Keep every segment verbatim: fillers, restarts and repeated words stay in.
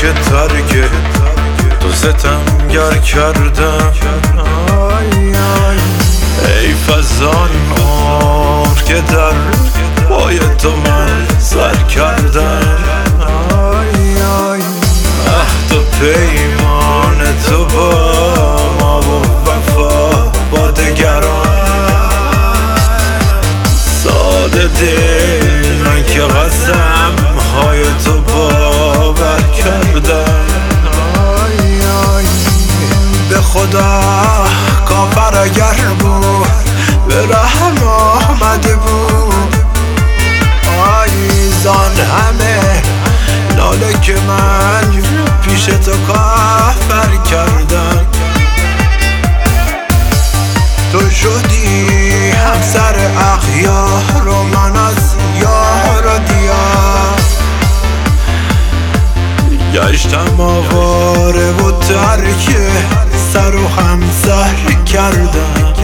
که ترک تو ستمگر کردم. ای فزان عمر که در پای تو من سر کردم. عهد و پیمان تو با ما و وفا با دگران. ساده دل من که قسم های تو باور کردم. به خدا کافر اگر بود به رحم آمده بود. آی زان همه ناله که من پیش تو کافر کردم. تو شدی همسر اخیار و من از یار و دیار. گشتم آواره و ترک سر و همسر کردم.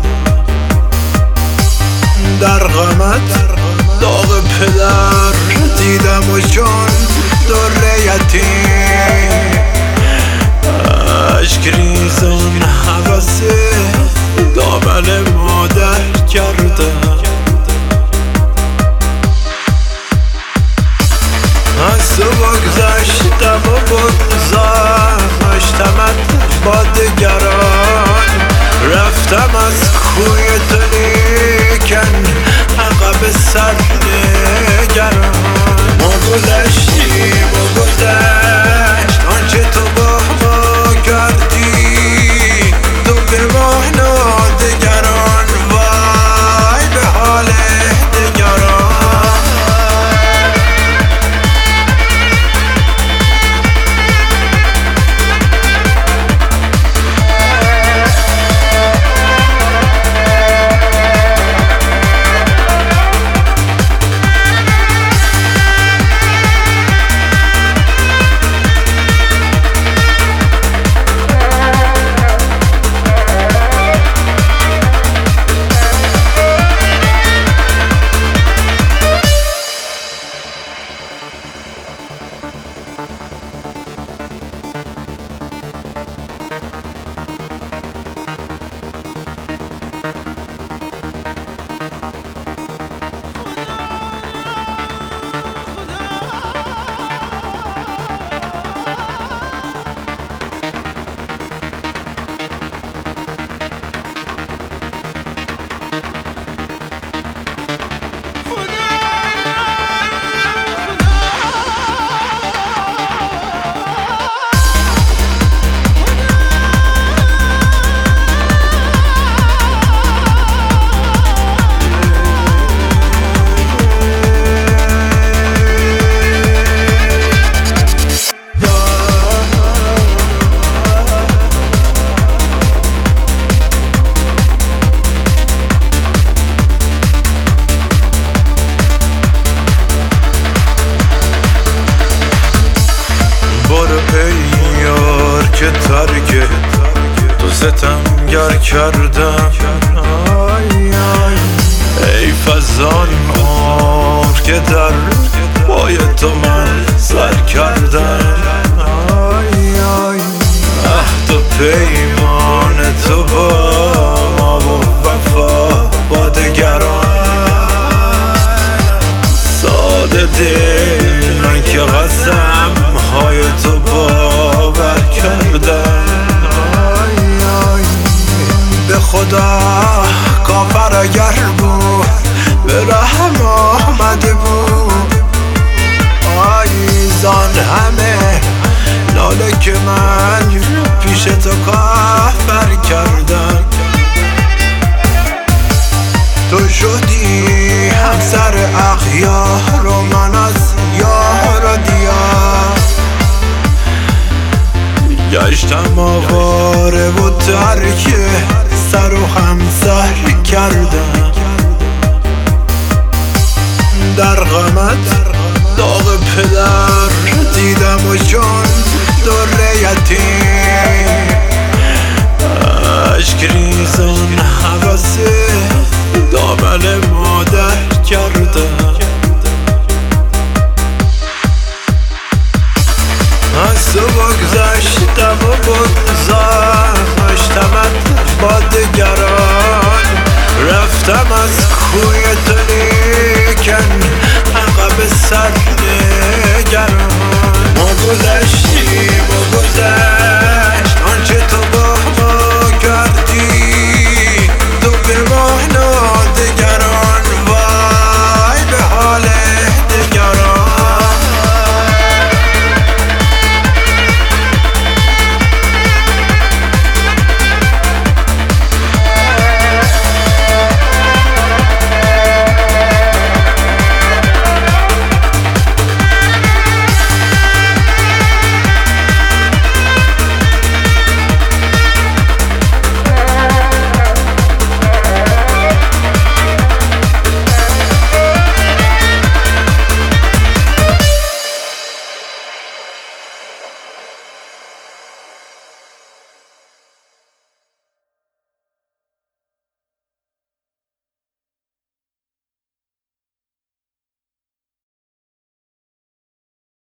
در غمت داغ پدر دیدم و چون در یتیم عشق ریزان حوث دامن مادر کردم. از تو بگذشتم و بگذاشتمت با دگران. رفتم از کوی تو لیکن عقب سر نگران. ما گذشتیم و گذشت آنچه تو با ما کردی. تو به مانا دگران وای به حال دگران. که ترک تو ستمگر کردم. ای فزان عمر که در پای تو من سر کردم. عهد و پیمان تو با ما و وفا با دگران. ساده دل من که قسم های تو باور کردم. به خدا کافر اگر بود به رحم آمده بود. آی زان همه ناله که من پیش تو کافر کردم. تو شدی همسر اخیار و من از یار و دیار. گشتم آواره و ترک سر و همسر کردم. در غمت داغ پدر دیدم و چون در یتیم عشق ریزان حوث دامن مادر کردم. از تو بگذشتم و بگذاشتمت با دگران، رفتم از کوی تو لیکن عقب سر نگران.